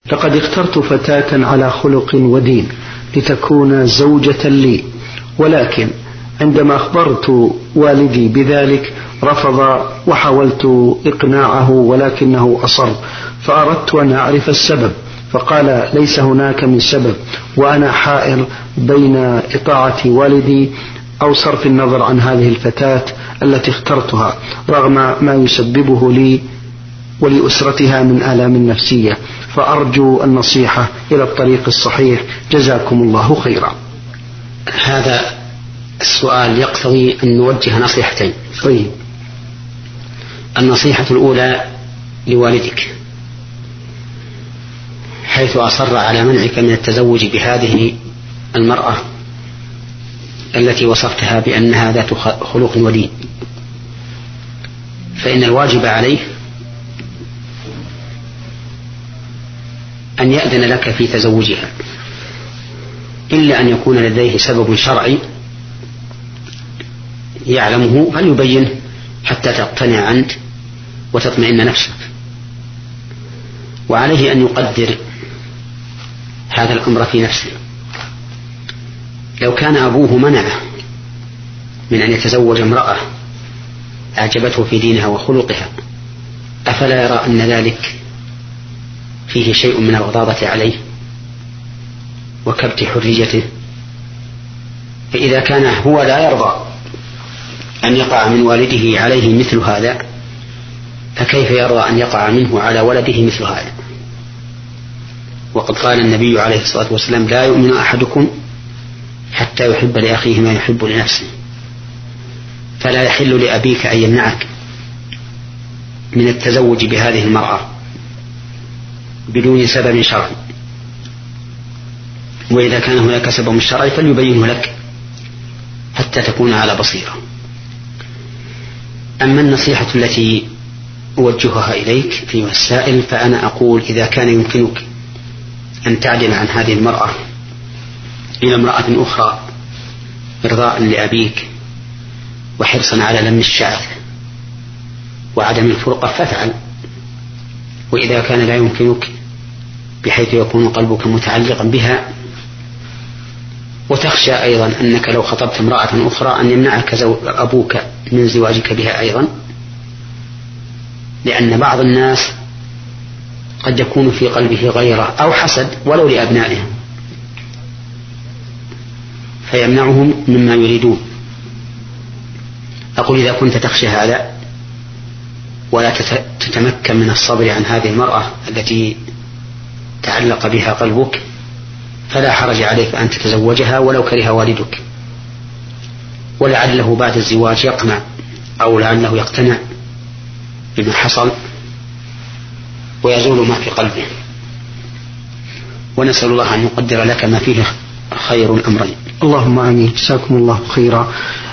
لقد اخترت فتاة على خلق ودين لتكون زوجة لي، ولكن عندما أخبرت والدي بذلك رفض، وحاولت إقناعه ولكنه أصر، فأردت أن أعرف السبب، فقال ليس هناك من سبب، وأنا حائر بين إطاعة والدي أو صرف النظر عن هذه الفتاة التي اخترتها رغم ما يسببه لي ولأسرتها من آلام نفسية، فأرجو النصيحة إلى الطريق الصحيح، جزاكم الله خيرا. هذا السؤال يقتضي أن نوجه نصيحتين. طيب. النصيحة الأولى لوالدك حيث أصر على منعك من التزوج بهذه المرأة التي وصفتها بأنها ذات خلق ودين، فإن الواجب عليه أن يأذن لك في تزوجها، إلا أن يكون لديه سبب شرعي يعلمه فليبينه حتى تقتنع أنت وتطمئن نفسك. وعليه أن يقدر هذا الأمر في نفسه. لو كان أبوه منعه من أن يتزوج امرأة أعجبته في دينها وخلقها، أفلا يرى أن ذلك فيه شيء من الغضاضة عليه وكبت حريته؟ فإذا كان هو لا يرضى أن يقع من والده عليه مثل هذا، فكيف يرضى أن يقع منه على ولده مثل هذا؟ وقد قال النبي عليه الصلاة والسلام: لا يؤمن أحدكم حتى يحب لأخيه ما يحب لنفسه. فلا يحل لأبيك أن يمنعك من التزوج بهذه المرأة بدون سبب شرعي، وإذا كان هناك سبب شرعي فليبينه لك حتى تكون على بصيرة. أما النصيحة التي أوجهها إليك أيها السائل، فأنا أقول إذا كان يمكنك أن تعدل عن هذه المرأة إلى امرأة أخرى إرضاء لأبيك وحرصا على لم الشعث وعدم الفرقة فافعل. وإذا كان لا يمكنك بحيث يكون قلبك متعلقا بها وتخشى أيضا أنك لو خطبت امرأة أخرى أن يمنعك أبوك من زواجك بها أيضا، لأن بعض الناس قد يكون في قلبه غيرة أو حسد ولو لأبنائهم فيمنعهم مما يريدون. أقول إذا كنت تخشى هذا ولا تتمكن من الصبر عن هذه المرأة التي تعلق بها قلبك، فلا حرج عليك أن تتزوجها ولو كره والدك، ولعله بعد الزواج يقنع أو لعله يقتنع بما حصل ويزول ما في قلبه. ونسأل الله أن يقدر لك ما فيه خير الأمرين. اللهم آمين. جزاكم الله خيرا.